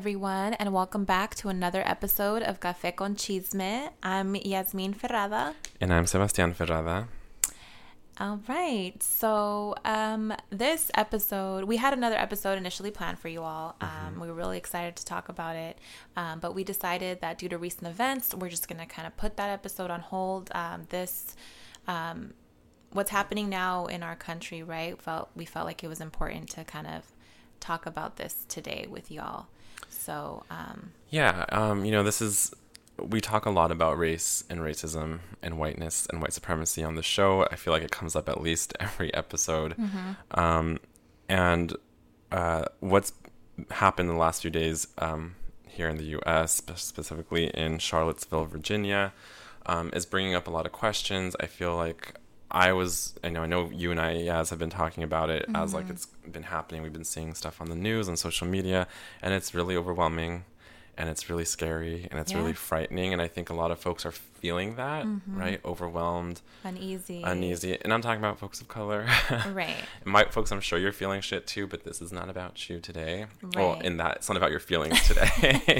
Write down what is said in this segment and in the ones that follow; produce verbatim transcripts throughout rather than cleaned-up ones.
everyone, and welcome back to another episode of Café con Chisme. I'm Yasmin Ferrada. And I'm Sebastian Ferrada. All right. So um, this episode, we had another episode initially planned for you all. Um, mm-hmm. We were really excited to talk about it. Um, but we decided that due to recent events, we're just going to kind of put that episode on hold. Um, this, um, what's happening now in our country, right? Felt we felt like it was important to kind of talk about this today with y'all. So, um, yeah, um, you know, this is, we talk a lot about race and racism and whiteness and white supremacy on the show. I feel like it comes up at least every episode. Mm-hmm. Um, and uh, what's happened in the last few days um, here in the U S, specifically in Charlottesville, Virginia, um, is bringing up a lot of questions. I feel like I was, I know, I know you and I, Yaz, have been talking about it mm-hmm. as like it's been happening. We've been seeing stuff on the news and social media, and it's really overwhelming, and it's really scary, and it's yeah. really frightening. And I think a lot of folks are feeling that, mm-hmm. right? Overwhelmed, uneasy, uneasy. And I'm talking about folks of color, right? My folks, I'm sure you're feeling shit too, but this is not about you today. Right. Well, in that it's not about your feelings today.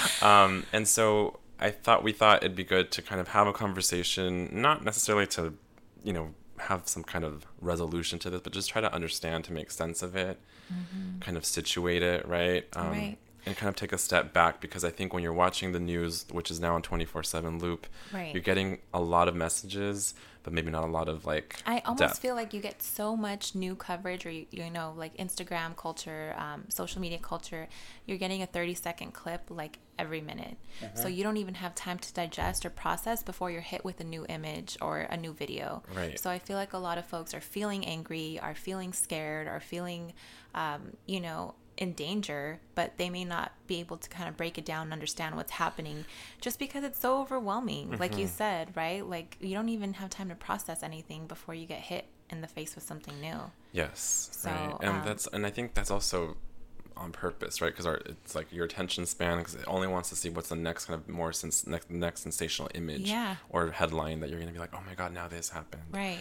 um, and so I thought we thought it'd be good to kind of have a conversation, not necessarily to, you know, have some kind of resolution to this, but just try to understand, to make sense of it, mm-hmm. kind of situate it, right? Um, right. And kind of take a step back, because I think when you're watching the news, which is now on twenty-four seven loop, right. you're getting a lot of messages, but maybe not a lot of like I almost depth. feel like you get so much new coverage, or you, you know, like Instagram culture, um, social media culture. You're getting a thirty second clip like every minute, uh-huh. so you don't even have time to digest or process before you're hit with a new image or a new video. Right. So I feel like a lot of folks are feeling angry, are feeling scared, are feeling, um, you know, in danger, but they may not be able to kind of break it down and understand what's happening just because it's so overwhelming. Mm-hmm. Like you said, right? Like you don't even have time to process anything before you get hit in the face with something new. Yes. So, right. And um, that's, and I think that's also on purpose, right? Because our, it's like your attention span, because it only wants to see what's the next kind of more sens- next, next sensational image yeah. or headline that you're going to be like, oh my God, now this happened. Right.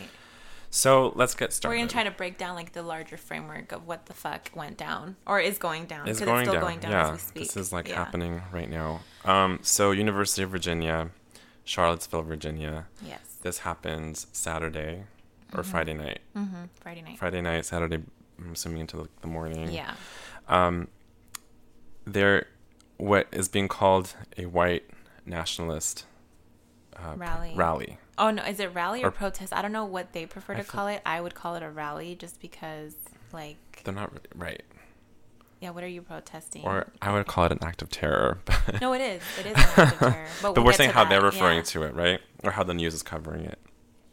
So let's get started. We're going to try to break down like the larger framework of what the fuck went down or is going down. It's going, going it's still down. going down yeah. as we speak. This is like yeah. happening right now. Um, so University of Virginia, Charlottesville, Virginia. Yes. This happened Saturday or mm-hmm. Friday night. Mm-hmm. Friday night. Friday night, Saturday, I'm assuming into the, the morning. Yeah. Um, there, what is being called a white nationalist uh, rally. Pr- rally. Oh, no. Is it rally or, or protest? I don't know what they prefer to I call it. I would call it a rally just because, like... They're not... Right. Yeah, what are you protesting? Or I would call it an act of terror. No, it is. It is an act of terror. But, but we'll we're saying how that. they're referring yeah. to it, right? Or how the news is covering it.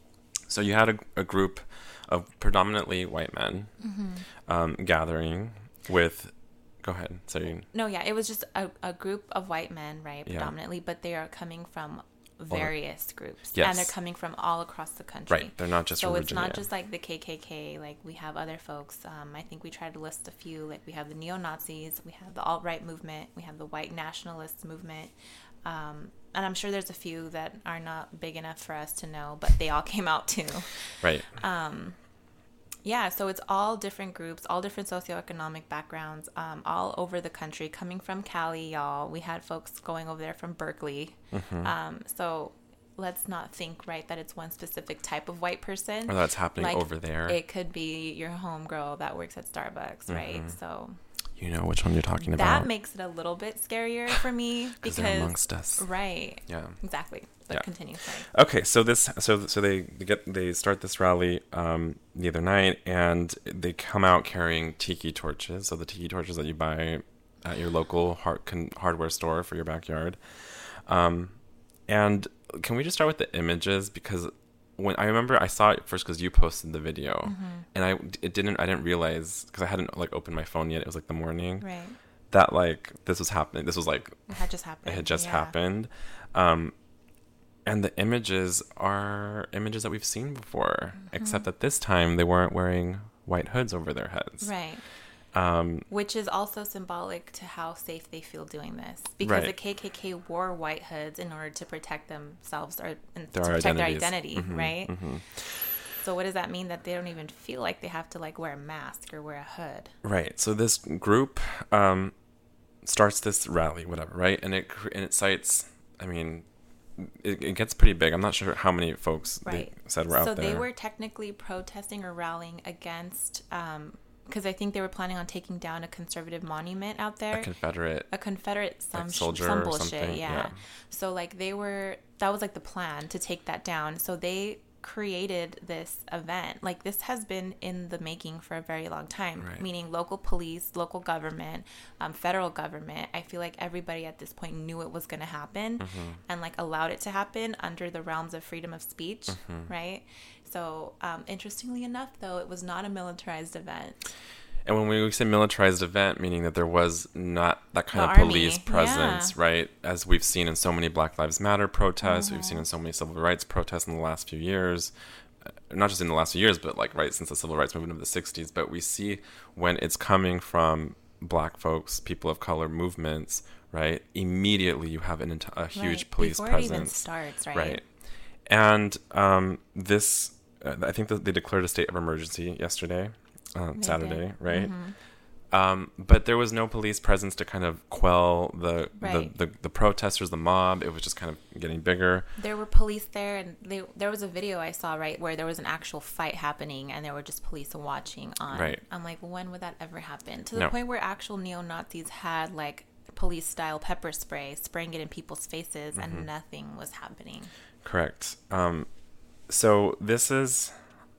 So you had a, a group of predominantly white men mm-hmm. um, gathering with... Go ahead. Sorry. No, yeah. It was just a, a group of white men, right? Predominantly. Yeah. But they are coming from... various groups yes. and they're coming from all across the country, right? They're not just so from it's Virginia. Not just like the K K K. Like we have other folks. um I think we tried to list a few. Like we have the neo-Nazis, we have the alt-right movement, we have the white nationalist movement, um and I'm sure there's a few that are not big enough for us to know, but they all came out too. Right. um Yeah, so it's all different groups, all different socioeconomic backgrounds, um, all over the country, coming from Cali, y'all. We had folks going over there from Berkeley. Mm-hmm. Um, so let's not think, right, that it's one specific type of white person. Or that's happening like, over there. It could be your homegirl that works at Starbucks, mm-hmm. right? So... You know which one you're talking about. That makes it a little bit scarier for me because they're amongst us. Right. Yeah. Exactly. But yeah. continue. Sorry. Okay, so this, so so they get they start this rally um, the other night, and they come out carrying tiki torches. So the tiki torches that you buy at your local hard, con, hardware store for your backyard. Um, and can we just start with the images, because when I remember I saw it first because you posted the video, mm-hmm. and I it didn't I didn't realize, because I hadn't like opened my phone yet. It was like the morning. Right. That like this was happening. This was like it had just happened. It had just yeah. happened. Um, and the images are images that we've seen before, mm-hmm. except that this time they weren't wearing white hoods over their heads. Right. Um, Which is also symbolic to how safe they feel doing this, because right. the K K K wore white hoods in order to protect themselves or and their to protect identities. their identity, mm-hmm, right? Mm-hmm. So what does that mean? That they don't even feel like they have to like wear a mask or wear a hood? Right. So this group um, starts this rally, whatever, right? And it and it cites, I mean, it, it gets pretty big. I'm not sure how many folks right. they said were out so there. So they were technically protesting or rallying against, um, because I think they were planning on taking down a conservative monument out there. A Confederate. A Confederate some, like soldier some or bullshit, something. yeah. yeah. So like they were, that was like the plan to take that down. So they created this event. Like this has been in the making for a very long time, right. meaning local police, local government, um, federal government. I feel like everybody at this point knew it was going to happen mm-hmm. and like allowed it to happen under the realms of freedom of speech, mm-hmm. right? So um, interestingly enough, though, it was not a militarized event. And when we say militarized event, meaning that there was not that kind the of army. police presence, yeah. right? As we've seen in so many Black Lives Matter protests, mm-hmm. we've seen in so many civil rights protests in the last few years, not just in the last few years, but like right since the civil rights movement of the sixties. But we see when it's coming from Black folks, people of color movements, right? Immediately you have an, a huge right. police Before presence. It even starts, right? Right. And um, this, uh, I think that they declared a state of emergency yesterday. Uh, Saturday, did. right? Mm-hmm. Um, but there was no police presence to kind of quell the, right. the, the the protesters, the mob. It was just kind of getting bigger. There were police there, and they, there was a video I saw, right, where there was an actual fight happening, and there were just police watching on. Right. I'm like, when would that ever happen? To the no. point where actual neo-Nazis had, like, police-style pepper spray, spraying it in people's faces, mm-hmm. and nothing was happening. Correct. Um, so this is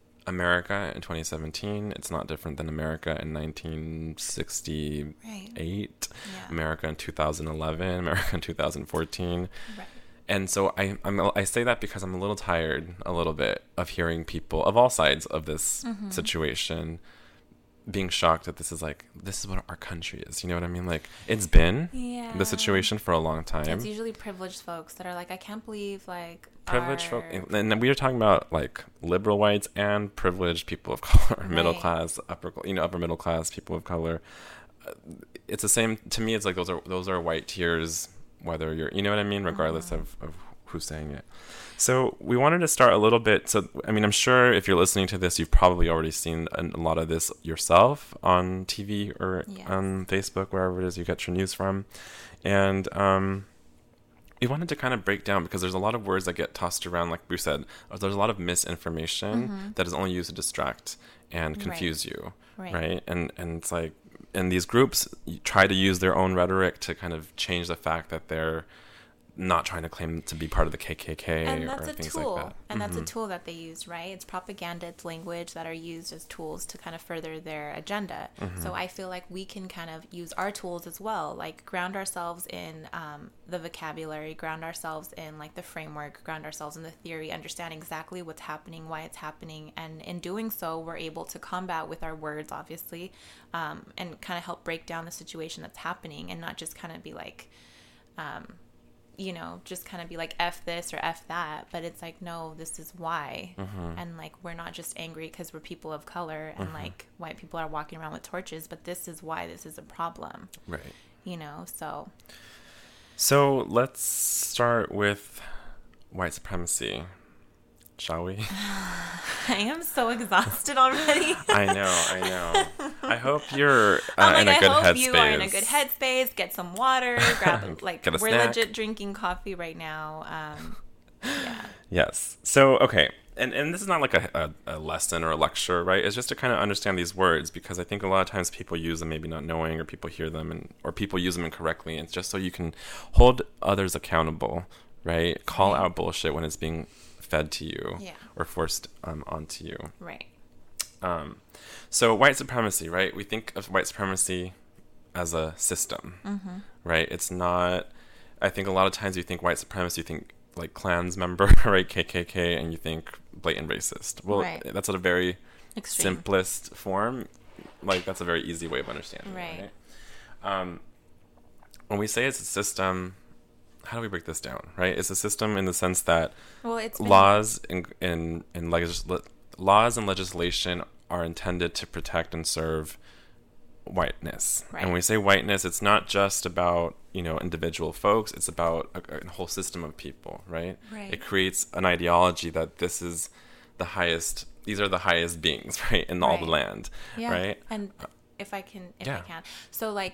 America in twenty seventeen. It's not different than America in nineteen sixty-eight, right. yeah. America in two thousand eleven, America in two thousand fourteen. Right. And so I I'm, I say that because I'm a little tired, a little bit, of hearing people of all sides of this mm-hmm. situation being shocked that this is like, this is what our country is. You know what I mean? Like, it's been yeah. the situation for a long time. It's usually privileged folks that are like, I can't believe, like, privileged our... folks. And we are talking about, like, liberal whites and privileged people of color, right. middle class, upper, you know, upper middle class people of color. It's the same, to me, it's like those are those are white tiers, whether you're, you know what I mean? Regardless uh-huh. of, of who's saying it. So we wanted to start a little bit. So, I mean, I'm sure if you're listening to this, you've probably already seen a, a lot of this yourself on T V or yes. on Facebook, wherever it is you get your news from. And um, we wanted to kind of break down, because there's a lot of words that get tossed around, like we said. There's a lot of misinformation mm-hmm. that is only used to distract and confuse right. you, right? right? And and it's like, and these groups try to use their own rhetoric to kind of change the fact that they're not trying to claim to be part of the K K K and that's or a things tool. like that. And mm-hmm. that's a tool that they use, right? It's propaganda, it's language that are used as tools to kind of further their agenda. Mm-hmm. So I feel like we can kind of use our tools as well, like ground ourselves in um, the vocabulary, ground ourselves in like the framework, ground ourselves in the theory, understand exactly what's happening, why it's happening. And in doing so, we're able to combat with our words, obviously, um, and kind of help break down the situation that's happening, and not just kind of be like, um, you know, just kind of be like, F this or F that. But it's like, no, this is why. Mm-hmm. And like, we're not just angry because we're people of color and mm-hmm. like white people are walking around with torches, but this is why this is a problem. Right. You know, so. So let's start with white supremacy, shall we? I am so exhausted already. I know, I know. I hope you're uh, like, in a I good headspace. I headspace. hope you are in a good headspace. Get some water. Grab like Get a we're snack. legit drinking coffee right now. Um, yeah. Yes. So okay, and and this is not like a, a, a lesson or a lecture, right? It's just to kind of understand these words, because I think a lot of times people use them maybe not knowing, or people hear them and or people use them incorrectly. And it's just so you can hold others accountable, right? Call right. out bullshit when it's being fed to you yeah. or forced um, onto you. Right. Um, so white supremacy, right? We think of white supremacy as a system, mm-hmm. right? It's not, I think a lot of times you think white supremacy, you think like Klans member, right? K K K, and you think blatant racist. Well, right. that's at a very Extreme. simplest form. Like, that's a very easy way of understanding right. it, right? Um, when we say it's a system, how do we break this down, right? It's a system in the sense that well, it's been... laws in in, in legis- laws and legislation are intended to protect and serve whiteness. Right. And when we say whiteness, it's not just about, you know, individual folks. It's about a, a whole system of people, right? Right. It creates an ideology that this is the highest, these are the highest beings, right, in all right. the land, yeah. right? And if I can, if yeah. I can. So, like,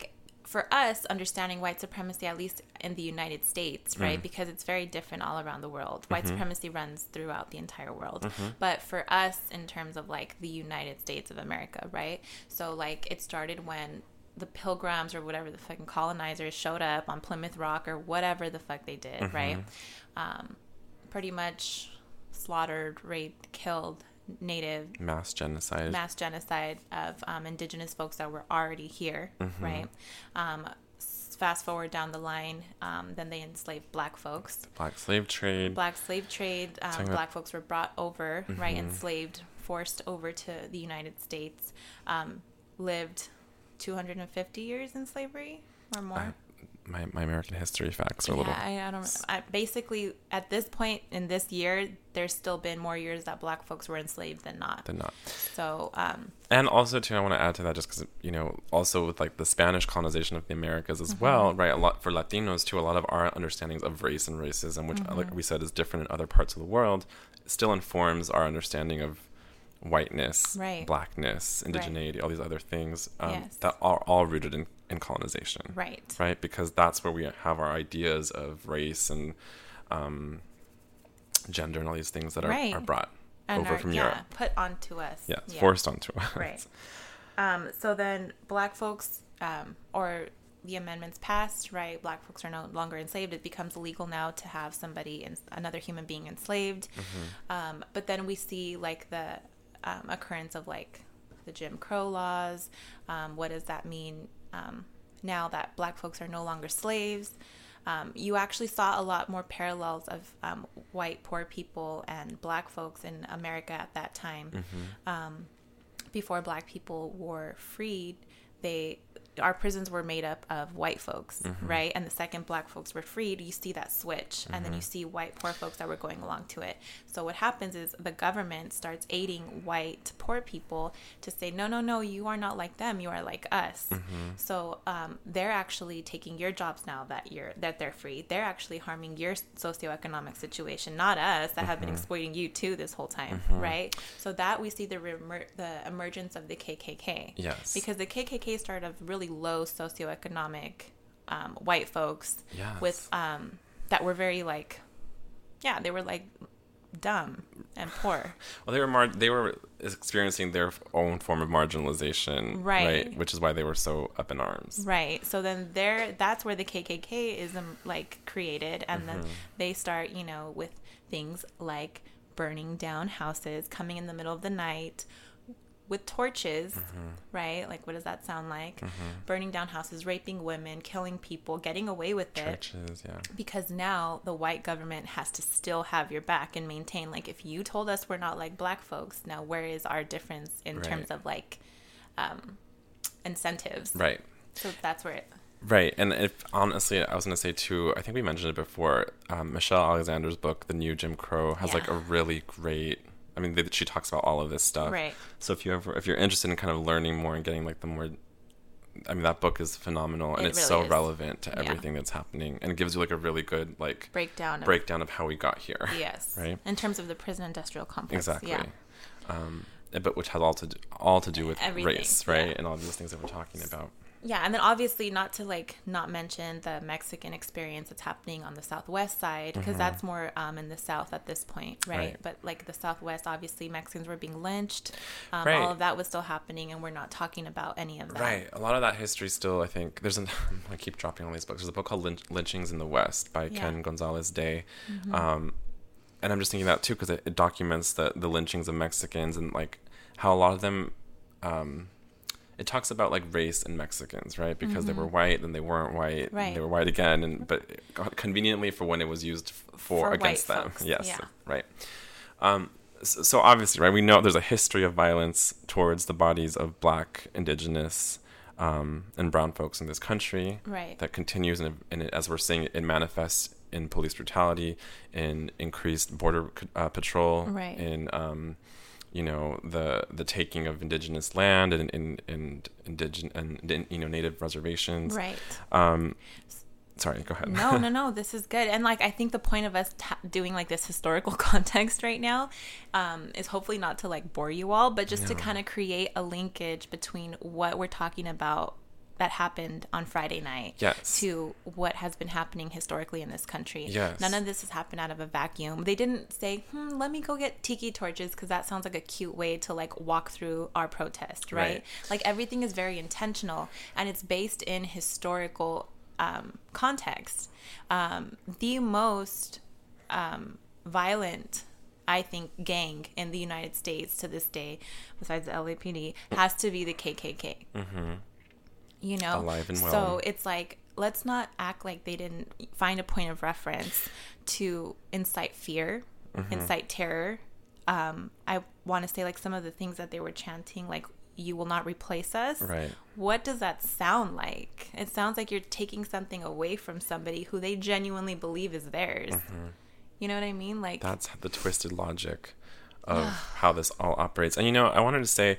for us, understanding white supremacy, at least in the United States, right? Mm. Because it's very different all around the world. White Mm-hmm. supremacy runs throughout the entire world. Mm-hmm. But for us, in terms of like the United States of America, right? So like it started when the Pilgrims or whatever the fucking colonizers showed up on Plymouth Rock or whatever the fuck they did, Mm-hmm. right? Um, pretty much slaughtered, raped, killed native Mass genocide. mass genocide of um, indigenous folks that were already here, Mm-hmm. right? Um, s- fast forward down the line, um, then they enslaved black folks. Black slave trade. Black slave trade. Um, Talking black about- folks were brought over, right? Mhm. Enslaved, forced over to the United States. Um, lived two hundred fifty years in slavery or more. I- my, my American history facts are a Yeah, little... I, I don't. I, basically, at this point in this year, there's still been more years that black folks were enslaved than not. Than not. So, um, And also, too, I want to add to that just because, you know, also with like the Spanish colonization of the Americas as Mm-hmm. well, right? A lot for Latinos, too, a lot of our understandings of race and racism, which, Mm-hmm. like we said, is different in other parts of the world, still informs our understanding of whiteness, Right. blackness, indigeneity, all these other things um, Yes. that are all rooted in, in colonization. right. Right? Because that's where we have our ideas of race and um, gender and all these things that are, Right. are brought And over are, from yeah, Europe. put onto us. Yeah, Yeah. forced onto us. Right. Um, so then black folks, um, or the amendments passed, right? Black folks are no longer enslaved. It becomes illegal now to have somebody, in, another human being enslaved. Mm-hmm. Um, but then we see like the um, occurrence of like the Jim Crow laws. Um, what does that mean um, now that black folks are no longer slaves? Um, you actually saw a lot more parallels of um, white poor people and black folks in America at that time. Mm-hmm. Um, before black people were freed, they our prisons were made up of white folks, Mm-hmm. right? And the second black folks were freed, you see that switch, and then you see white poor folks that were going along to it. So what happens is the government starts aiding white poor people to say, no, no, no, you are not like them, you are like us. Mm-hmm. So um, they're actually taking your jobs now that you're that they're free. They're actually harming your socioeconomic situation, not us that have been Mm-hmm. exploiting you too this whole time, Mhm. right? So that we see the remer- the emergence of the K K K. Yes. Because the K K K started of really low socioeconomic um, white folks Yes. with um, that were very like, yeah, they were like dumb and poor. Well, they were mar- they were experiencing their own form of marginalization, Right. Which is why they were so up in arms. Right. So then there, that's where the K K K is um, like created, and then they start, you know, with things like burning down houses, coming in the middle of the night with torches, Mm-hmm. right? Like, what does that sound like? Burning down houses, raping women, killing people, getting away with it. Churches, yeah. Because now the white government has to still have your back and maintain, like, if you told us we're not like black folks, now where is our difference in Right. terms of like um, incentives? Right. So that's where it. Right. And if honestly, I was going to say too, I think we mentioned it before, um, Michelle Alexander's book, The New Jim Crow, has Yeah. like a really great, I mean, they, she talks about all of this stuff. Right. So if you ever, if you're interested in kind of learning more and getting like the more, I mean, that book is phenomenal and It it's really so is. relevant to Yeah. everything that's happening, and it gives you like a really good like Breakdown. Of, breakdown of how we got here. Yes. Right. In terms of the prison industrial complex. Exactly. Yeah. Um, but which has all to do, all to do with Everything, race, right? yeah. And all these things that we're talking about. Yeah, and then obviously not to like not mention the Mexican experience that's happening on the Southwest side, because that's more um, in the South at this point, right? Right. But like the Southwest, obviously Mexicans were being lynched. Um, Right. All of that was still happening, and we're not talking about any of that. Right. A lot of that history still, I think, there's an, I keep dropping all these books. There's a book called Lynch, Lynchings in the West by Yeah. Mm-hmm. Ken Gonzalez Day. Um, and I'm just thinking that too, because it, it documents the, the lynchings of Mexicans and like how a lot of them, um, it talks about like race and Mexicans, right? Because they were white, then they weren't white, Mm-hmm. Right. they were white again, and but conveniently for when it was used f- for, For against white them. folks, Yes, yeah. right. Um, so, so obviously, right, we know there's a history of violence towards the bodies of Black, Indigenous, um, and brown folks in this country. Right. That continues, and, and it, as we're seeing, it manifests in police brutality, in increased border uh, patrol, Right. in um, you know, the the taking of indigenous land and in and indigenous and, and you know native reservations. Right. Um, sorry, go ahead. No, no, no. This is good. And like, I think the point of us ta doing like this historical context right now um, is hopefully not to like bore you all, but just to No. kind of create a linkage between what we're talking about that happened on Friday night yes. to what has been happening historically in this country. Yes. None of this has happened out of a vacuum. They didn't say, hmm, let me go get tiki torches because that sounds like a cute way to like walk through our protest, right? right? Like everything is very intentional and it's based in historical um, context. Um, the most um, violent, I think, gang in the United States to this day, besides the L A P D, has to be the K K K. Mm-hmm. You know? Alive and well. So it's like, let's not act like they didn't find a point of reference to incite fear, mm-hmm. incite terror. Um, I want to say like some of the things that they were chanting, like, you will not replace us. Right. What does that sound like? It sounds like you're taking something away from somebody who they genuinely believe is theirs. Mm-hmm. You know what I mean? Like, that's the twisted logic of how this all operates. And, you know, I wanted to say,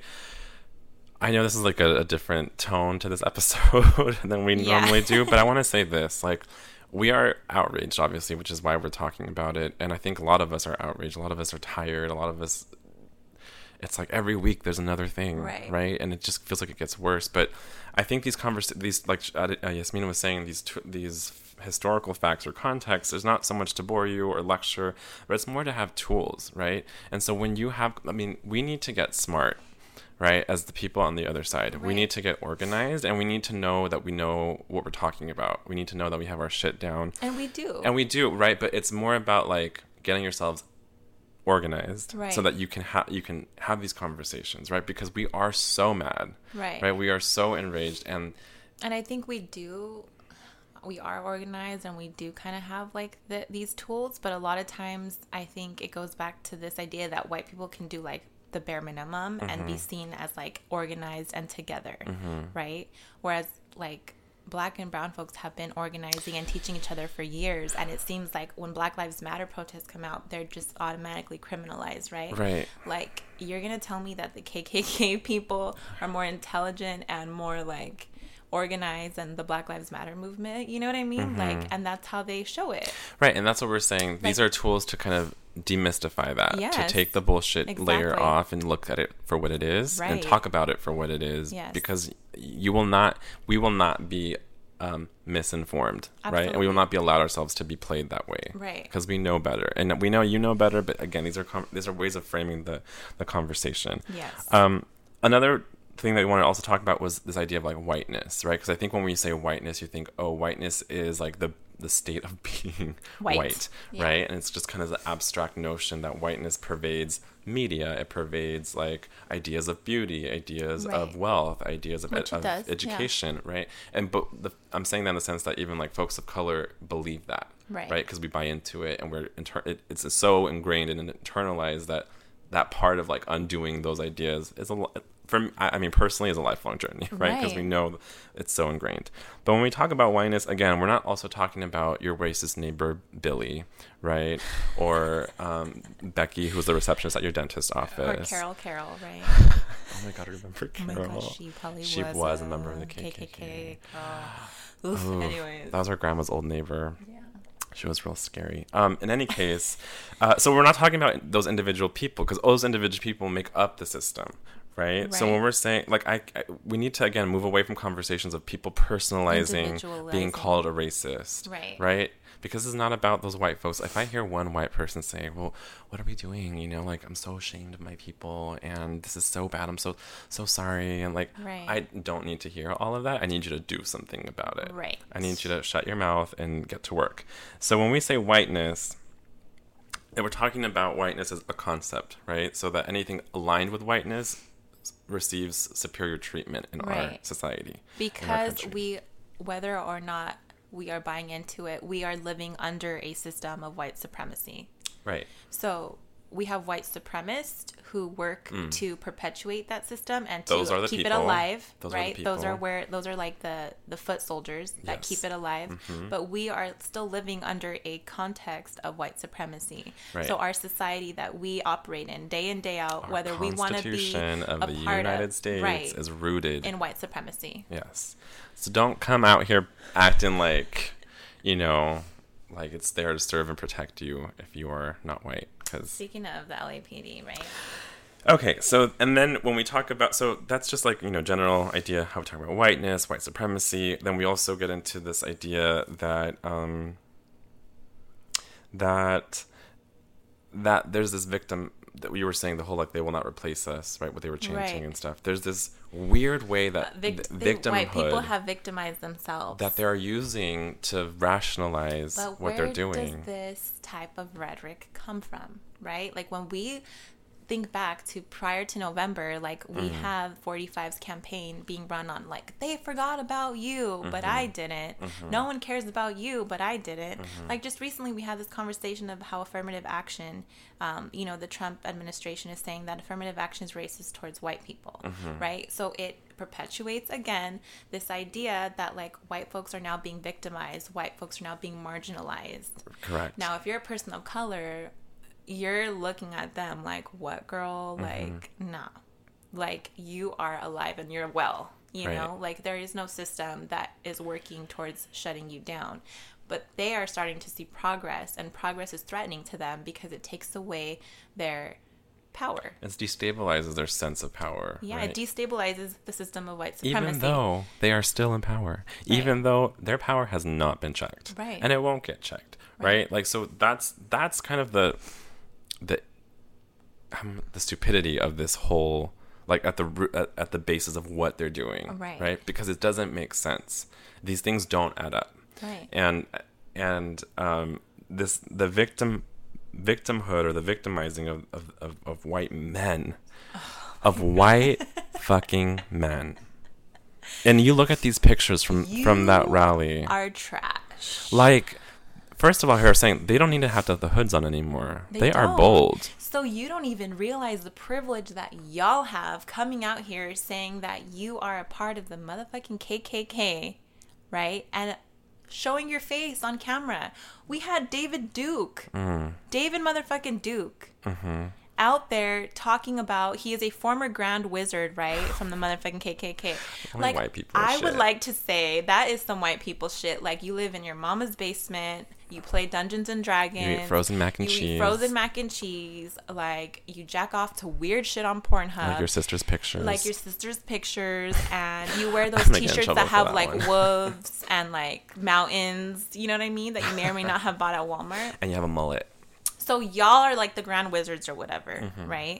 I know this is like a, a different tone to this episode than we yeah. normally do, but I want to say this, like, we are outraged, obviously, which is why we're talking about it. And I think a lot of us are outraged. A lot of us are tired. A lot of us, it's like every week there's another thing, right? right? And it just feels like it gets worse. But I think these convers, these, like uh, Yasmina was saying, these t- these historical facts or context, there's not so much to bore you or lecture, but it's more to have tools, right? And so when you have, I mean, we need to get smart, right? As the people on the other side, right. we need to get organized, and we need to know that we know what we're talking about. We need to know that we have our shit down. And we do. And we do, right? But it's more about like getting yourselves organized, right. so that you can have you can have these conversations, right? Because we are so mad, right? Right? We are so enraged, and and I think we do. We are organized, and we do kind of have like the, these tools, but a lot of times I think it goes back to this idea that white people can do like the bare minimum mm-hmm. and be seen as like organized and together, mm-hmm. right? Whereas like Black and brown folks have been organizing and teaching each other for years, and it seems like when Black Lives Matter protests come out, they're just automatically criminalized, right? Right. Like, you're gonna tell me that the K K K people are more intelligent and more like organized than the Black Lives Matter movement? You know what I mean? Mm-hmm. Like, and that's how they show it. Right, and that's what we're saying. These like, are tools to kind of demystify that, yes, to take the bullshit exactly. layer off and look at it for what it is, right. and talk about it for what it is, yes. because you will not, we will not be um, misinformed, Absolutely. Right? And we will not be allowed ourselves to be played that way, right? Because we know better, and we know you know better. But again, these are com- these are ways of framing the the conversation. Yes. Um, another thing that we want to also talk about was this idea of like whiteness, right? Because I think when we say whiteness, you think, oh, whiteness is like the the state of being white, white yeah. right? And it's just kind of the abstract notion that whiteness pervades media. It pervades like ideas of beauty, ideas right. of wealth, ideas of, ed- of education, yeah. right? And but the, I'm saying that in the sense that even like folks of color believe that, right? Right? Because we buy into it, and we're inter- it, it's so ingrained and internalized that that part of like undoing those ideas is a for me, I mean, personally, is a lifelong journey, right? Because right. we know it's so ingrained. But when we talk about whiteness, again, we're not also talking about your racist neighbor, Billy, right? Or um, Becky, who's the receptionist at your dentist's office. Or Carol Carol, right? Oh my God, I remember Carol. Oh my gosh, she probably she was, was a member of the K K K. K K K. Oh. Oof, Oof, anyways. That was our grandma's old neighbor. Yeah. She was real scary. Um, in any case, uh, so we're not talking about those individual people, because those individual people make up the system, right? right? So when we're saying, like, I, I, we need to, again, move away from conversations of people personalizing being called a racist, right? Right? Because it's not about those white folks. If I hear one white person say, well, what are we doing? You know, like, I'm so ashamed of my people, and this is so bad. I'm so, so sorry. And, like, right. I don't need to hear all of that. I need you to do something about it. Right. I need you to shut your mouth and get to work. So when we say whiteness, and we're talking about whiteness as a concept, right? So that anything aligned with whiteness receives superior treatment in right. our society. Because we, whether or not we are buying into it, we are living under a system of white supremacy. Right. So we have white supremacists who work mm. to perpetuate that system and to those are the keep people. it alive. Those right. Are the people. Those are where those are like the, the foot soldiers that yes. keep it alive. Mm-hmm. But we are still living under a context of white supremacy. Right. So our society that we operate in day in, day out, our whether we want to be of a the part United of, States right, is rooted in white supremacy. Yes. So don't come out here acting like, you know, like it's there to serve and protect you if you are not white. Cause speaking of the L A P D, right? Okay, so, and then when we talk about, so that's just like, you know, general idea, how we talk about whiteness, white supremacy. Then we also get into this idea that, um, that, that there's this victim that we were saying, the whole, like, they will not replace us, right? What they were chanting Right. and stuff. There's this weird way that Uh, vict- th- they- victimhood, white people have victimized themselves. that they're using to rationalize But what they're where doing. does this type of rhetoric come from, right? Like when we think back to prior to November, like we Mm-hmm. have forty-five's campaign being run on like, they forgot about you, but Mm-hmm. I didn't. No one cares about you, but I didn't. Like just recently we had this conversation of how affirmative action, um, you know, the Trump administration is saying that affirmative action is racist towards white people, Mm-hmm. right? So it perpetuates again this idea that like white folks are now being victimized, white folks are now being marginalized. Correct. Now, if you're a person of color, you're looking at them like, what, girl? Mm-hmm. Like, nah. Like, you are alive and you're well, you Right. know? Like, there is no system that is working towards shutting you down. But they are starting to see progress, and progress is threatening to them because it takes away their power. It destabilizes their sense of power. Yeah, right? it destabilizes the system of white supremacy. Even though they are still in power, Right. even though their power has not been checked, Right. and it won't get checked, right? Right. Like, so that's that's kind of the the um, the stupidity of this whole, like, at the roo- at, at the basis of what they're doing, Right. right? Because it doesn't make sense. These things don't add up, Right. and and um, this the victim victimhood or the victimizing of of, of, of white men, of white fucking men. And you look at these pictures from from that You rally, Are trash. like, first of all, here saying they don't need to have to have the hoods on anymore. They, They are don't. bold. So you don't even realize the privilege that y'all have coming out here saying that you are a part of the motherfucking K K K, right? And showing your face on camera. We had David Duke, Mm. David motherfucking Duke, Mm-hmm. out there talking about, he is a former Grand Wizard, right, from the motherfucking K K K. Only Like, white people I shit. would like to say that is some white people shit. Like, you live in your mama's basement, you play Dungeons and Dragons, You eat frozen mac and you cheese. eat frozen mac and cheese, like, you jack off to weird shit on Pornhub, Like your sister's pictures. like your sister's pictures, and you wear those I'm gonna get in t-shirts trouble that for have that like one. wolves and like mountains, you know what I mean, that you may or may not have bought at Walmart. And you have a mullet. So y'all are like the Grand Wizards or whatever, Mm-hmm. right?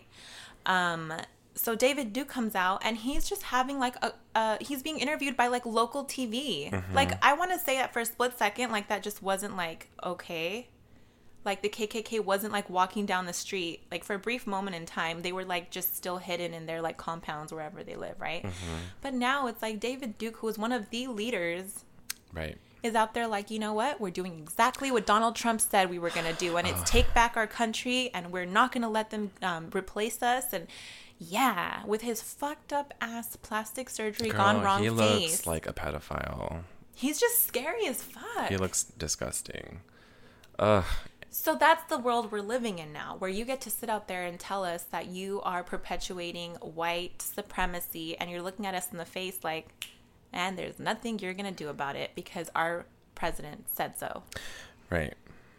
Um, so David Duke comes out and he's just having like a, uh, he's being interviewed by like local T V. Mm-hmm. Like, I want to say that for a split second, like that just wasn't like okay. Like the K K K wasn't like walking down the street. Like for a brief moment in time, they were like just still hidden in their like compounds wherever they live, right? Mm-hmm. But now it's like David Duke, who is one of the leaders, Right. is out there like, you know what? We're doing exactly what Donald Trump said we were going to do. And it's take back our country, and we're not going to let them um, replace us. And yeah, with his fucked up ass plastic surgery Girl, gone wrong he face. looks like a pedophile. He's just scary as fuck. He looks disgusting. Ugh. So that's the world we're living in now, where you get to sit out there and tell us that you are perpetuating white supremacy, and you're looking at us in the face like, and there's nothing you're going to do about it because our president said so. Right.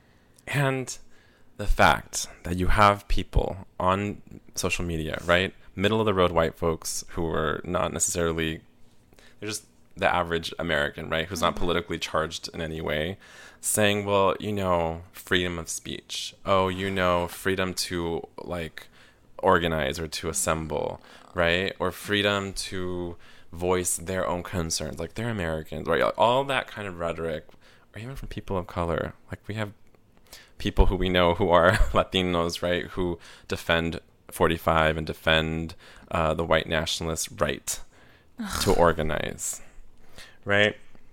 And the fact that you have people on social media, right? Middle of the road white folks who are not necessarily, they're just the average American, right? Who's not politically charged in any way, saying, well, you know, freedom of speech. Oh, you know, freedom to like organize or to assemble, right? Or freedom to voice their own concerns. Like, they're Americans, right? All that kind of rhetoric, or even from people of color. Like, we have people who we know who are Latinos, right? Who defend forty-five and defend uh, the white nationalist right to organize, right?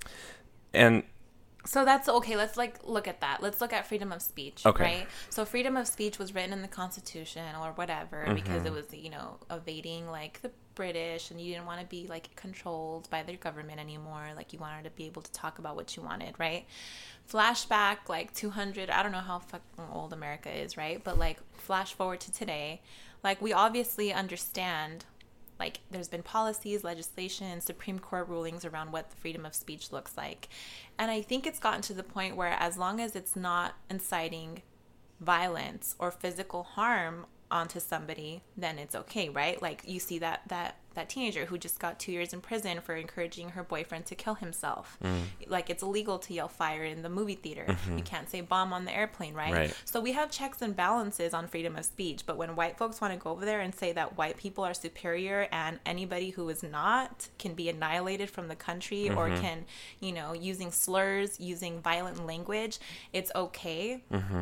And So that's okay. Let's like look at that. Let's look at freedom of speech, Okay. right? So freedom of speech was written in the Constitution or whatever Mm-hmm. because it was, you know, evading like the British, and you didn't want to be like controlled by their government anymore. Like, you wanted to be able to talk about what you wanted, right? Flashback like two hundred, I don't know how fucking old America is, right? But like flash forward to today, like we obviously understand, like there's been policies, legislation, Supreme Court rulings around what the freedom of speech looks like. And I think it's gotten to the point where as long as it's not inciting violence or physical harm onto somebody, then it's okay, right? Like you see that that that teenager who just got two years in prison for encouraging her boyfriend to kill himself. Mm. Like it's illegal to yell fire in the movie theater. Mm-hmm. You can't say bomb on the airplane, right? right? So we have checks and balances on freedom of speech. But when white folks want to go over there and say that white people are superior and anybody who is not can be annihilated from the country mm-hmm. or can, you know, using slurs, using violent language, it's okay. Mm-hmm.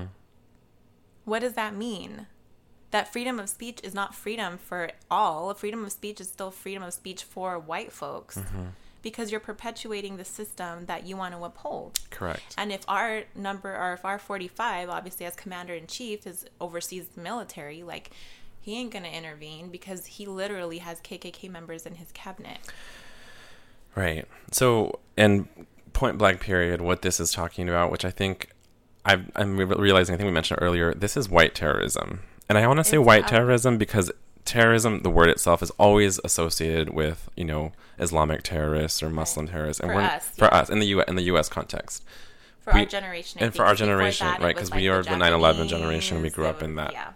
What does that mean? That freedom of speech is not freedom for all. Freedom of speech is still freedom of speech for white folks mm-hmm. because you're perpetuating the system that you want to uphold. Correct. And if our number, or if our forty-five, obviously as commander-in-chief, is oversees the military, like, he ain't going to intervene because he literally has K K K members in his cabinet. Right. So, and point blank period, what this is talking about, which I think I've, I'm realizing, I think we mentioned earlier, this is white terrorism. And I want to say it's white terrorism because terrorism, the word itself, is always associated with, you know, Islamic terrorists or Muslim right. terrorists. And for we're, us. For yeah. us, in the U S, in the U S context. For we, our generation. I and think. for our generation, that, right? Because like we are the nine eleven generation. We grew it up was, in that. Yeah.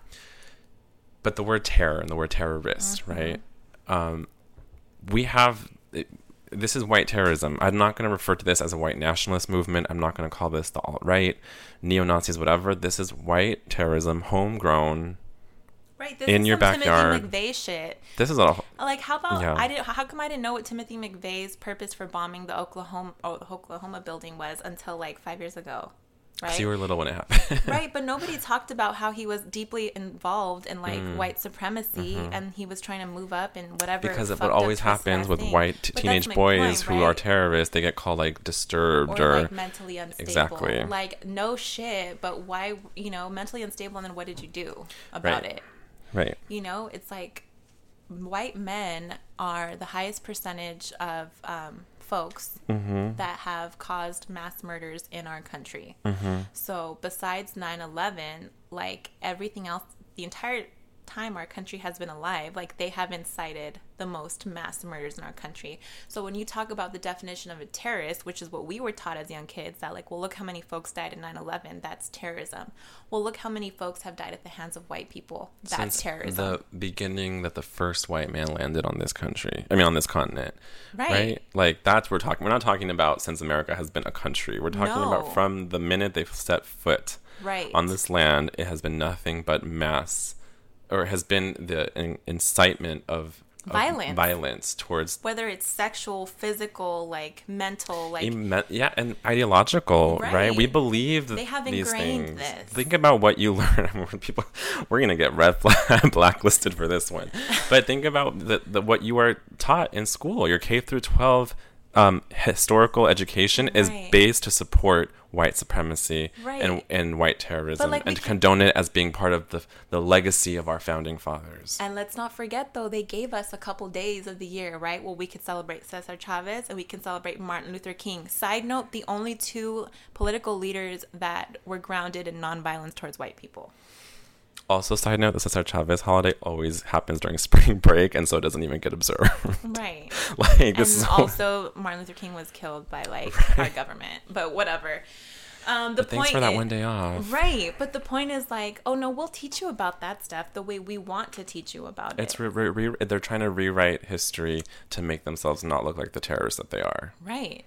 But the word terror and the word terrorist, mm-hmm. right? Um, we have... It, this is white terrorism. I'm not going to refer to this as a white nationalist movement. I'm not going to call this the alt-right, neo-Nazis, whatever. This is white terrorism, homegrown... Right, this in is your some backyard. Timothy McVeigh shit. This is a like how about yeah. I didn't how come I didn't know what Timothy McVeigh's purpose for bombing the Oklahoma oh, the Oklahoma building was until like five years ago, right? So you were little when it happened, right? But nobody talked about how he was deeply involved in like mm. white supremacy mm-hmm. and he was trying to move up in whatever. Because what always happens with thing. white t- teenage boys point, who right? are terrorists, they get called like disturbed or, or like mentally unstable. Exactly. Like no shit, but why? You know, mentally unstable, and then what did you do about right. it? Right. You know, it's like white men are the highest percentage of um, folks mm-hmm. that have caused mass murders in our country. Mm-hmm. So besides nine eleven, like everything else, the entire time our country has been alive, like they have incited the most mass murders in our country. So when you talk about the definition of a terrorist, which is what we were taught as young kids, that like, well, look how many folks died in nine eleven, that's terrorism. Well, look how many folks have died at the hands of white people, that's Since terrorism. The beginning that the first white man landed on this country, I mean on this continent, right? right? Like that's what we're talking. We're not talking about since America has been a country. We're talking no. about from the minute they've set foot right. on this land, it has been nothing but mass. Or has been the in, incitement of, of violence, violence towards whether it's sexual, physical, like mental, like imme- yeah, and ideological, right? right? We believe they have these ingrained things. This. Think about what you learn. I mean, people, we're gonna get red flag, blacklisted for this one, but think about the, the what you are taught in school. Your K through twelve um, historical education right. is based to support white supremacy right. and and white terrorism like and to can... condone it as being part of the the legacy of our founding fathers. And let's not forget, though, they gave us a couple days of the year, right? Well, we could celebrate Cesar Chavez and we can celebrate Martin Luther King. Side note, the only two political leaders that were grounded in nonviolence towards white people. Also, side note, the Cesar Chavez holiday always happens during spring break, and so it doesn't even get observed. Right. like and this is also, Martin Luther King was killed by, like, right. our government. But whatever. Um, the but thanks point for that is, one day off. Right. But the point is, like, oh, no, we'll teach you about that stuff the way we want to teach you about it's it. Re- re- re- they're trying to rewrite history to make themselves not look like the terrorists that they are. Right.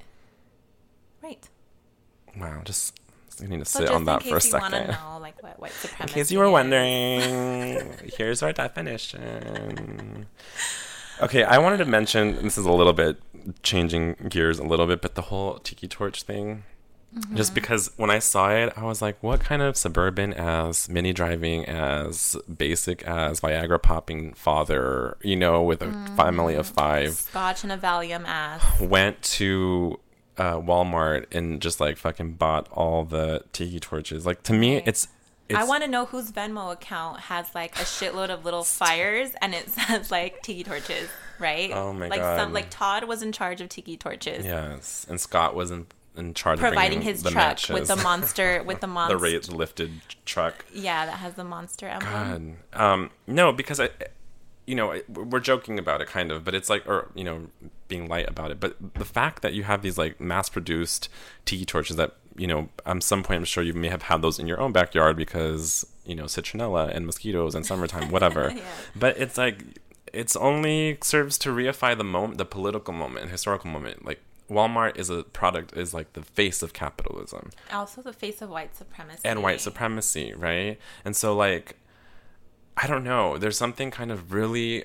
Right. Wow, just... You need to so sit on that for a second. Want to know, like, what white supremacy in case you were is. wondering, here's our definition. Okay, I wanted to mention, this is a little bit changing gears a little bit, but the whole tiki torch thing. Mm-hmm. Just because when I saw it, I was like, what kind of suburban as mini driving as basic as Viagra popping father, you know, with a mm-hmm. family of five. Scotch and a Valium ass. Went to Uh, Walmart and just like fucking bought all the tiki torches. Like to me, it's. it's I want to know whose Venmo account has like a shitload of little fires and it says like tiki torches, right? Oh my like god! Some, like Todd was in charge of tiki torches. Yes, and Scott was in, in charge providing of his the truck matches. with the monster with the monster the raised lifted truck. Yeah, that has the monster emblem. God, um, no, because I. You know, we're joking about it kind of, but it's like, or, you know, being light about it. But the fact that you have these like mass produced tiki torches that, you know, at some point I'm sure you may have had those in your own backyard because you know, citronella and mosquitoes and summertime, whatever. Yeah. But it's like, it's only serves to reify the moment, the political moment, historical moment. Like, Walmart is a product, is like the face of capitalism. Also the face of white supremacy. And white supremacy, right? And so, like, I don't know. There's something kind of really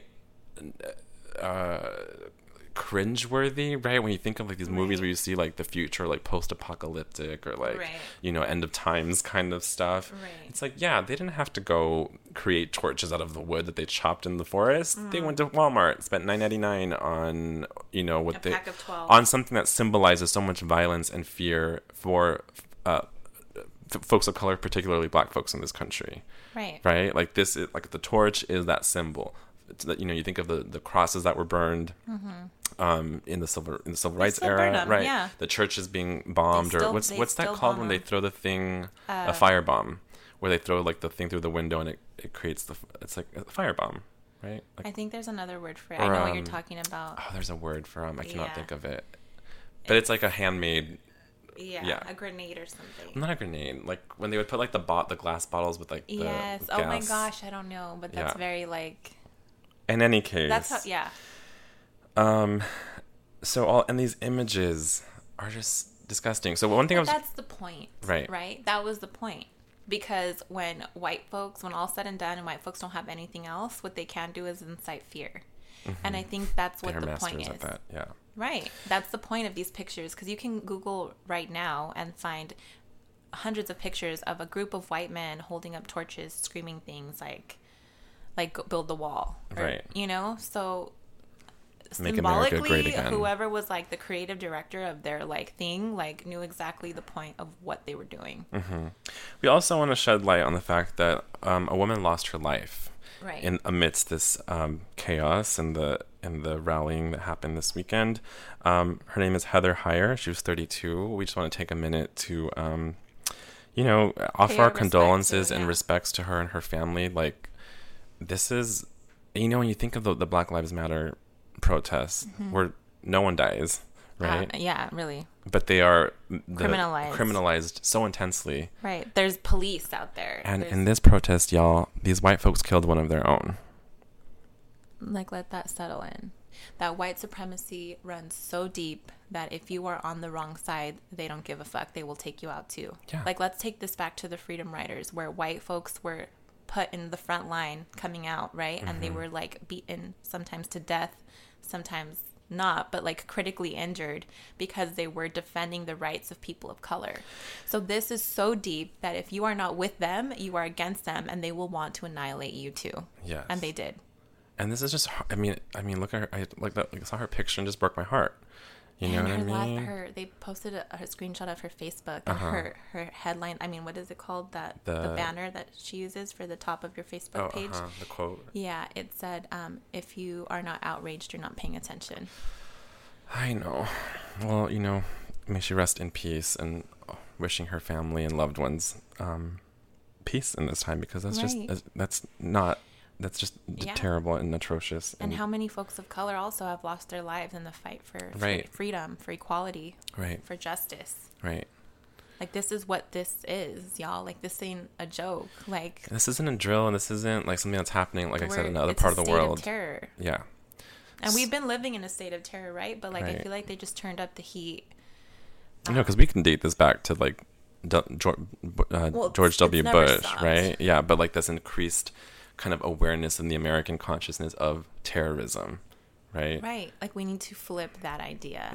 uh, cringeworthy, right? When you think of, like, these movies right. where you see, like, the future, like, post-apocalyptic or, like, right. you know, end of times kind of stuff. Right. It's like, yeah, they didn't have to go create torches out of the wood that they chopped in the forest. Mm. They went to Walmart, spent nine ninety-nine on, you know, what a they... pack of twelve. On something that symbolizes so much violence and fear for uh, f- folks of color, particularly Black folks in this country. Right. Right? Like, this is, like, the torch is that symbol. It's that, you know, you think of the, the crosses that were burned mm-hmm. um, in the civil in the civil rights era, them, right? Yeah. The churches being bombed, still, or what's what's that called when them. They throw the thing, uh, a firebomb, where they throw, like, the thing through the window and it, it creates the, it's like a firebomb, right? Like, I think there's another word for it. Or, I know um, what you're talking about. Oh, there's a word for um, I cannot yeah. think of it, but it's, it's like a handmade. Yeah, yeah, a grenade or something. Not a grenade. Like, when they would put, like, the bot the glass bottles with, like, the yes. gas. Oh my gosh, I don't know, but that's yeah. very, like. In any case. That's how, yeah. Um, so all, and these images are just disgusting. So one thing but I was. That's the point. Right. Right? That was the point. Because when white folks, when all's said and done and white folks don't have anything else, what they can do is incite fear. Mm-hmm. And I think that's what They're the point is. At that. Yeah. Right. That's the point of these pictures. Because you can Google right now and find hundreds of pictures of a group of white men holding up torches, screaming things like, like build the wall. Or, right. You know? So Make America great symbolically, again. Whoever was like the creative director of their like thing, like knew exactly the point of what they were doing. Mm-hmm. We also want to shed light on the fact that um, a woman lost her life. Right. In amidst this um, chaos and the and the rallying that happened this weekend. Um, her name is Heather Heyer. She was thirty-two. We just want to take a minute to, um, you know, offer our condolences to, yeah. and respects to her and her family. Like, this is, you know, when you think of the, the Black Lives Matter protests, mm-hmm. where no one dies, right? Uh, yeah, really. But they are the, criminalized. criminalized so intensely. Right. There's police out there. And There's... in this protest, y'all, these white folks killed one of their own. Like, let that settle in. That white supremacy runs so deep that if you are on the wrong side, they don't give a fuck. They will take you out too. Yeah. Like, let's take this back to the Freedom Riders, where white folks were put in the front line coming out, right? Mm-hmm. And they were, like, beaten sometimes to death, sometimes not, but like critically injured because they were defending the rights of people of color. So this is so deep that if you are not with them, you are against them, and they will want to annihilate you too. Yes. And they did. And this is just, I mean, I mean, look at her, I like that, like, I saw her picture and just broke my heart. You know and what I her mean? La- her, they posted a, a screenshot of her Facebook, and uh-huh. her, her headline, I mean, what is it called? That the, the banner that she uses for the top of your Facebook oh, page? Uh-huh. The quote. Yeah, it said, um, if you are not outraged, you're not paying attention. I know. Well, you know, may she rest in peace, and wishing her family and loved ones um, peace in this time, because that's right. just, that's not... That's just yeah. terrible and atrocious. And, and how many folks of color also have lost their lives in the fight for, for right. freedom, for equality, right. for justice. Right. Like, this is what this is, y'all. Like, this ain't a joke. Like, this isn't a drill, and this isn't like something that's happening, like I said, in another part of the world. It's a state of terror. Yeah. And we've been living in a state of terror, right? But, like, right. I feel like they just turned up the heat. Um, you know, because we can date this back to, like, D- George, uh, well, George W. Bush, stopped. right? Yeah, but, like, this increased kind of awareness in the American consciousness of terrorism, right? Right. Like, we need to flip that idea.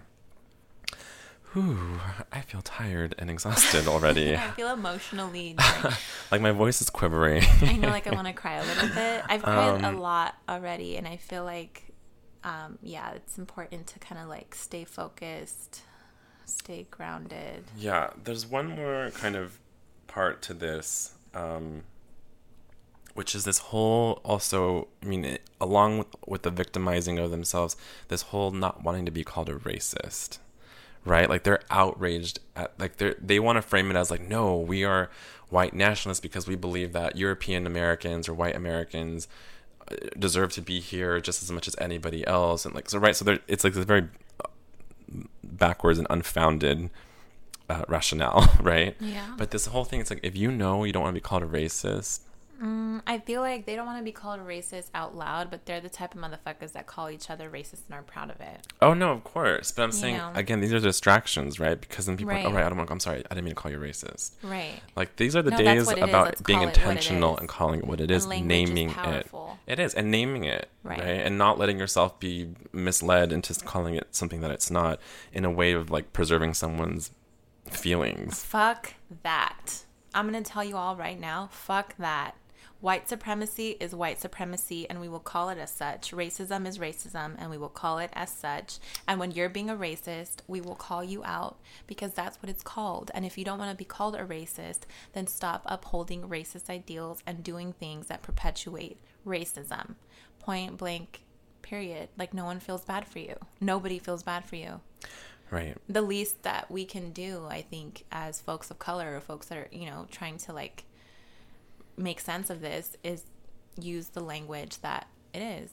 Mm-hmm. Whew, I feel tired and exhausted already. I feel emotionally like my voice is quivering. I know, like I want to cry a little bit. I've cried um, a lot already, and I feel like, um, yeah, it's important to kind of like stay focused, stay grounded. Yeah, there's one more kind of part to this, um, which is this whole also, I mean, it, along with, with the victimizing of themselves, this whole not wanting to be called a racist, right? Like, they're outraged at, like, they they want to frame it as like, no, we are white nationalists because we believe that European Americans or white Americans deserve to be here just as much as anybody else. And like, so, right. So there, it's like this very backwards and unfounded uh, rationale, right? Yeah. But this whole thing, it's like, if you know you don't want to be called a racist. Mm, I feel like they don't want to be called a racist out loud, but they're the type of motherfuckers that call each other racist and are proud of it. Oh, no, of course. But I'm You saying, know? again, these are distractions, right? Because then people Right. are like, oh, right, I don't want, I'm sorry, I didn't mean to call you racist. Right. Like, these are the No, that's days what it is. about Let's being call it what it intentional is. and calling it what it is, And language is naming it. powerful. It is, and naming it, Right. right? And not letting yourself be misled into calling it something that it's not, in a way of like preserving someone's feelings. Fuck that. I'm going to tell you all right now, fuck that. White supremacy is white supremacy, and we will call it as such. Racism is racism, and we will call it as such. And when you're being a racist, we will call you out, because that's what it's called. And if you don't want to be called a racist, then stop upholding racist ideals and doing things that perpetuate racism. Point blank, period. Like, no one feels bad for you. Nobody feels bad for you. Right. The least that we can do, I think, as folks of color or folks that are, you know, trying to like make sense of this, is use the language that it is.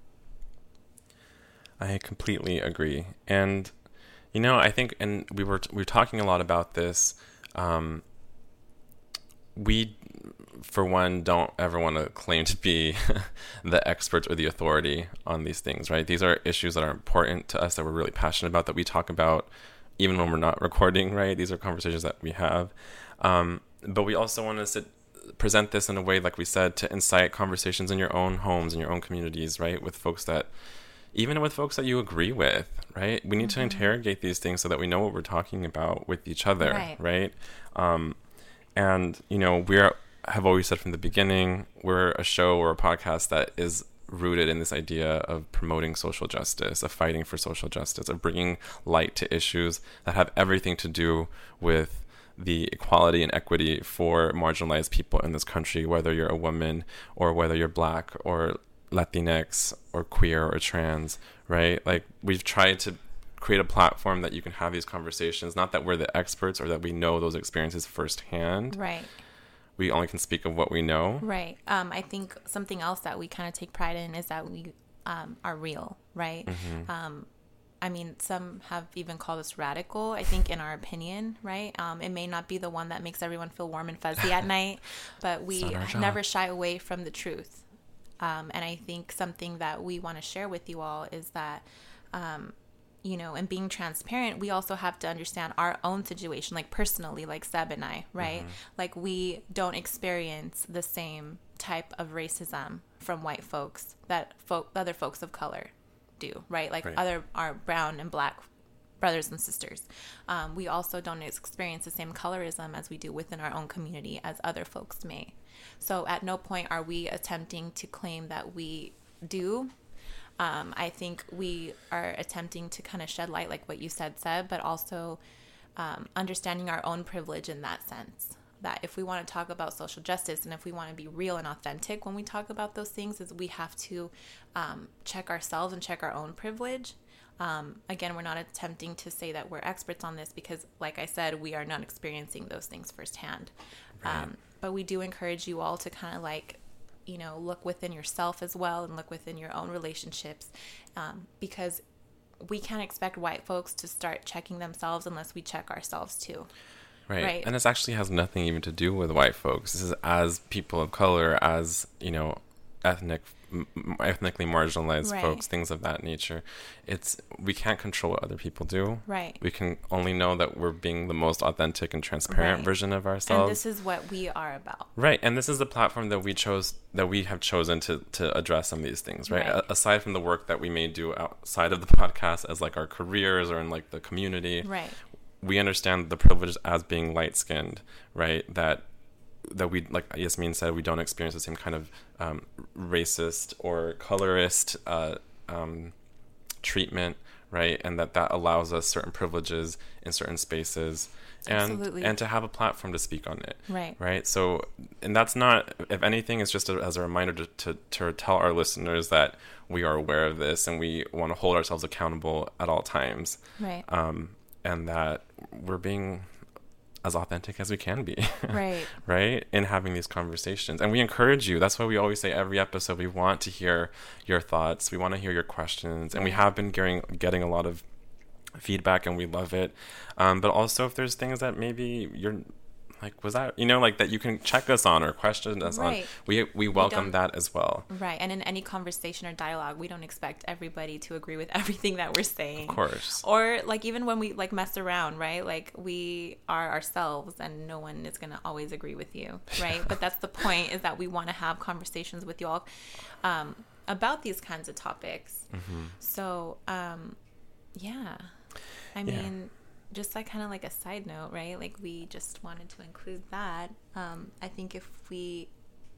I completely agree. And, you know, I think, and we were, we were talking a lot about this. Um, we, for one, don't ever want to claim to be the experts or the authority on these things, right? These are issues that are important to us, that we're really passionate about, that we talk about even when we're not recording, right? These are conversations that we have. Um, but we also want to sit, present this in a way, like we said, to incite conversations in your own homes, in your own communities, right? With folks that, even with folks that you agree with, right? We need mm-hmm. to interrogate these things so that we know what we're talking about with each other, right? right? Um, and, you know, we're, have always said from the beginning, we're a show or a podcast that is rooted in this idea of promoting social justice, of fighting for social justice, of bringing light to issues that have everything to do with the equality and equity for marginalized people in this country, whether you're a woman or whether you're Black or Latinx or queer or trans, right? Like, we've tried to create a platform that you can have these conversations, not that we're the experts or that we know those experiences firsthand. Right. We only can speak of what we know. Right. Um, I think something else that we kind of take pride in is that we um, are real, right? Mm-hmm. Um, I mean, some have even called us radical, I think, in our opinion, right? Um, it may not be the one that makes everyone feel warm and fuzzy at night, but we never shy away from the truth. Um, and I think something that we want to share with you all is that, um, you know, and being transparent, we also have to understand our own situation, like personally, like Seb and I, right? Mm-hmm. Like, we don't experience the same type of racism from white folks that folk, other folks of color do, right? Like right. other our brown and Black brothers and sisters. Um, we also don't experience the same colorism as we do within our own community as other folks may. So at no point are we attempting to claim that we do. Um, I think we are attempting to kind of shed light, like what you said, Seb, but also um, understanding our own privilege in that sense. That if we want to talk about social justice and if we want to be real and authentic when we talk about those things, is we have to um, check ourselves and check our own privilege. Um, again, we're not attempting to say that we're experts on this because, like I said, we are not experiencing those things firsthand. Right. Um, but we do encourage you all to kind of like, you know, look within yourself as well and look within your own relationships, um, because we can't expect white folks to start checking themselves unless we check ourselves too. Right. right. And this actually has nothing even to do with white folks. This is as people of color, as, you know, ethnic, m- ethnically marginalized right. folks, things of that nature. It's, we can't control what other people do. Right. We can only know that we're being the most authentic and transparent right. version of ourselves. And this is what we are about. Right. And this is the platform that we chose, that we have chosen to, to address some of these things, right? right? A- aside from the work that we may do outside of the podcast as like our careers or in like the community. Right. We understand the privilege as being light-skinned, right? That that we, like Yasmin said, we don't experience the same kind of um, racist or colorist uh, um, treatment, right? And that that allows us certain privileges in certain spaces, and Absolutely. and to have a platform to speak on it, right? Right. So, and that's not, if anything, it's just a, as a reminder to, to to tell our listeners that we are aware of this and we want to hold ourselves accountable at all times, right? Um, and that we're being as authentic as we can be. Right. Right? In having these conversations. And we encourage you. That's why we always say every episode, we want to hear your thoughts. We want to hear your questions. And right. we have been getting, getting a lot of feedback, and we love it. Um, but also if there's things that maybe you're like, was that, you know, like that you can check us on or question us right. on, we we welcome we that as well. Right. And in any conversation or dialogue, we don't expect everybody to agree with everything that we're saying. Of course. Or like even when we like mess around, right? Like we are ourselves and no one is going to always agree with you, right? But that's the point, is that we want to have conversations with you all um, about these kinds of topics. Mm-hmm. So, um, yeah. I mean... Yeah. Just like kind of like a side note, right? Like we just wanted to include that. Um, I think if we,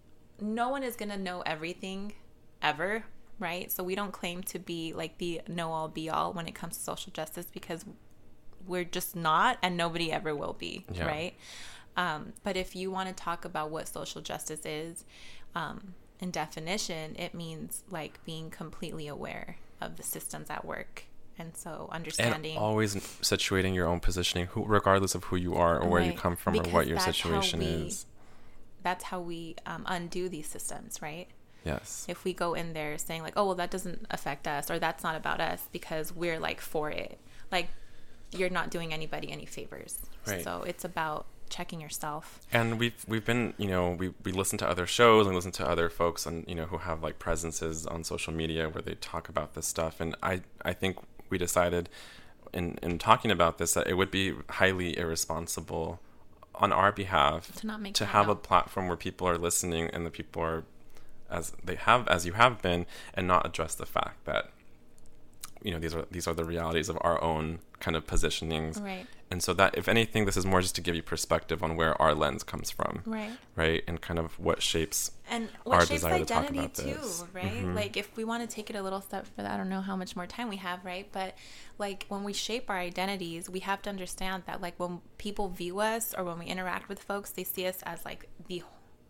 no one is going to know everything ever, right? So we don't claim to be like the know all be all when it comes to social justice, because we're just not, and nobody ever will be, yeah. right? Um, but if you want to talk about what social justice is, um, in definition, it means like being completely aware of the systems at work. And so understanding... And always situating your own positioning, who, regardless of who you are or where right. you come from because or what your situation we, is. That's how we um, undo these systems, right? Yes. If we go in there saying like, oh, well, that doesn't affect us, or that's not about us because we're like for it. Like, you're not doing anybody any favors. Right. So it's about checking yourself. And we've we've been, you know, we we listen to other shows and listen to other folks and, you know, who have like presences on social media where they talk about this stuff. And I, I think we decided in, in talking about this that it would be highly irresponsible on our behalf to, not make to have out. a platform where people are listening and the people are as they have as you have been, and not address the fact that, you know, these are these are the realities of our own kind of positionings. Right. And so that, if anything, this is more just to give you perspective on where our lens comes from. Right. Right. And kind of what shapes and what our shapes desire identity to talk about too, this. right? Mm-hmm. Like if we want to take it a little step further, I don't know how much more time we have, right? But like when we shape our identities, we have to understand that like when people view us or when we interact with folks, they see us as like the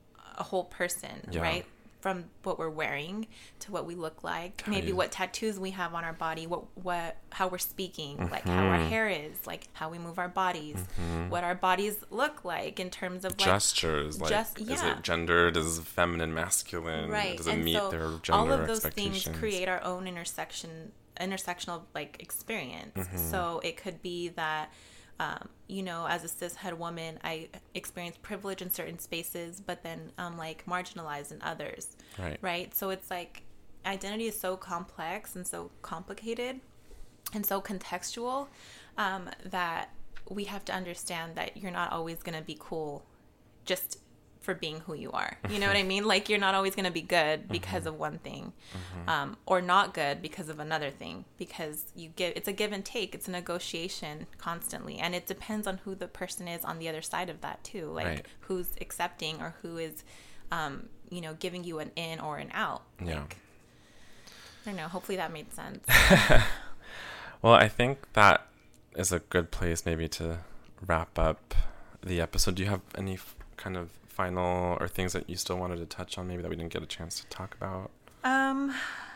a whole person, yeah. right? From what we're wearing to what we look like, maybe you... what tattoos we have on our body, what what how we're speaking, mm-hmm. like how our hair is, like how we move our bodies, mm-hmm. what our bodies look like in terms of like, gestures, like just, yeah. is it gendered, is it feminine, masculine, right? Does it and meet so their gender all of those expectations? Things create our own intersection, intersectional like experience. Mm-hmm. So it could be that. Um, you know, as a cishet woman, I experience privilege in certain spaces, but then I'm um, like marginalized in others. Right. Right. So it's like identity is so complex and so complicated and so contextual um, that we have to understand that you're not always going to be cool just for being who you are. You know what I mean? Like you're not always going to be good because mm-hmm. of one thing mm-hmm. um, or not good because of another thing, because you give, it's a give and take. It's a negotiation constantly. And it depends on who the person is on the other side of that too. Like right. who's accepting or who is, um, you know, giving you an in or an out. Yeah. Like, I don't know. Hopefully that made sense. Well, I think that is a good place maybe to wrap up the episode. Do you have any f- kind of final or things that you still wanted to touch on maybe that we didn't get a chance to talk about? Um,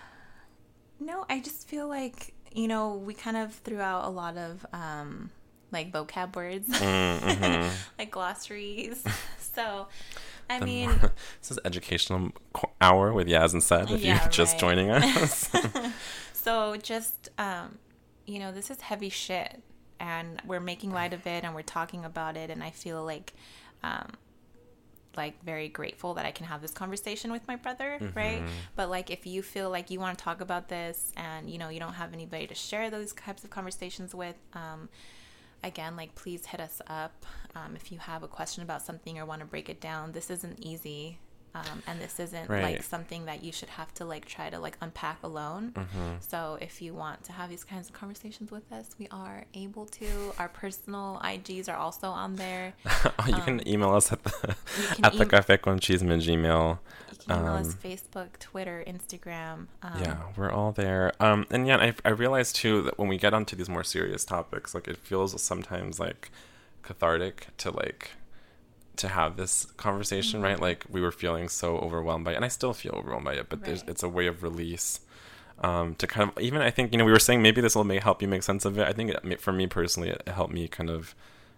no, I just feel like, you know, we kind of threw out a lot of um, like vocab words, mm-hmm. like glossaries. So, I the mean... More, this is educational hour with Yaz and Seth if yeah, you're just right. joining us. So just, um, you know, this is heavy shit and we're making light of it and we're talking about it, and I feel like... Um, like very grateful that I can have this conversation with my brother, mm-hmm. right? But like if you feel like you want to talk about this and you know you don't have anybody to share those types of conversations with, um again, like please hit us up um if you have a question about something or want to break it down. This isn't easy. Um, and this isn't right. like something that you should have to like try to like unpack alone. Mm-hmm. So if you want to have these kinds of conversations with us, we are able to. Our personal I Gs are also on there. you um, can email us at the at e- the Café con Chisme Gmail. You can email um, us Facebook, Twitter, Instagram. Um, yeah, we're all there. Um, and yeah, I I realized too that when we get onto these more serious topics, like it feels sometimes like cathartic to like. to have this conversation, mm-hmm. right? Like we were feeling so overwhelmed by it, and I still feel overwhelmed by it, but right. there's it's a way of release um, to kind of, even I think, you know, we were saying maybe this will make, help you make sense of it. I think it, for me personally, it helped me kind of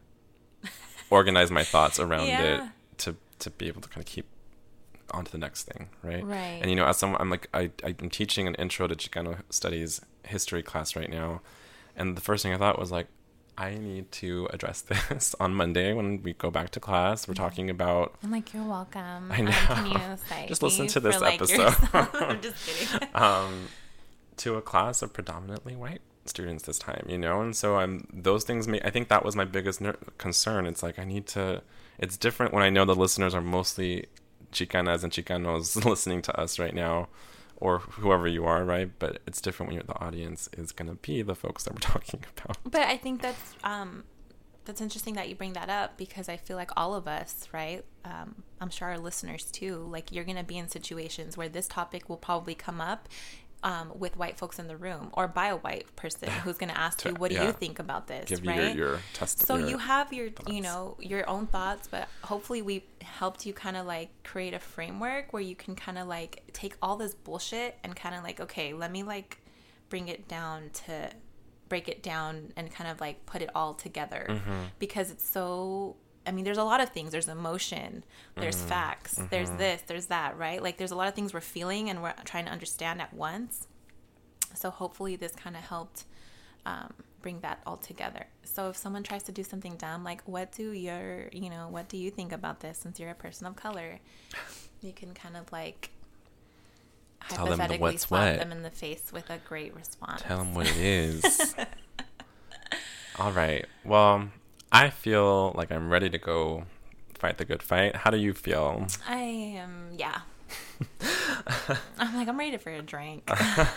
organize my thoughts around yeah. it to, to be able to kind of keep on to the next thing, right? Right. And, you know, as someone, I'm like, I, I'm teaching an intro to Chicano studies history class right now. And the first thing I thought was like, I need to address this on Monday when we go back to class. We're talking about. I'm like, you're welcome. I know. Um, can you thank just listen me to this for, like, episode. I'm just kidding. um, to a class of predominantly white students this time, you know, and so I'm those things. May, I think that was my biggest ner- concern. It's like I need to. It's different when I know the listeners are mostly Chicanas and Chicanos listening to us right now, or whoever you are, right? But it's different when you're, the audience is going to be the folks that we're talking about. But I think that's um, that's interesting that you bring that up, because I feel like all of us, right? Um, I'm sure our listeners too, like you're going to be in situations where this topic will probably come up um, with white folks in the room, or by a white person who's going to ask you, what do yeah. you think about this, Give right? you your, your test- So your you have your, thoughts. you know, your own thoughts, but hopefully we helped you kind of like create a framework where you can kind of like take all this bullshit and kind of like, okay, let me like bring it down to break it down and kind of like put it all together, mm-hmm. because it's so, I mean, there's a lot of things. There's emotion, there's mm-hmm. facts, mm-hmm. there's this, there's that, right? Like there's a lot of things we're feeling and we're trying to understand at once. So hopefully this kind of helped um, bring that all together. So if someone tries to do something dumb, like what do your, you know, what do you think about this, since you're a person of color? You can kind of like Tell hypothetically them slap wet. them in the face with a great response. Tell them what it is. All right. Well, I feel like I'm ready to go fight the good fight. How do you feel? I am, yeah. I'm like, I'm ready for a drink.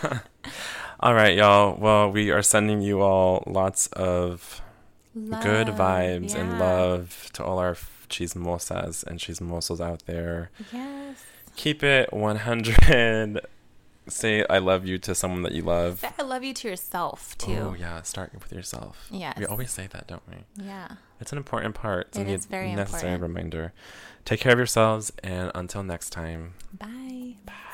All right, y'all. Well, we are sending you all lots of love, good vibes yeah. and love to all our chismosas and chismosos out there. Yes. Keep it one hundred. Say I love you to someone that you love. Say I love you to yourself, too. Oh, yeah. Start with yourself. Yes. We always say that, don't we? Yeah. It's an important part. It's it a is very necessary important. reminder. Take care of yourselves, and until next time. Bye. Bye.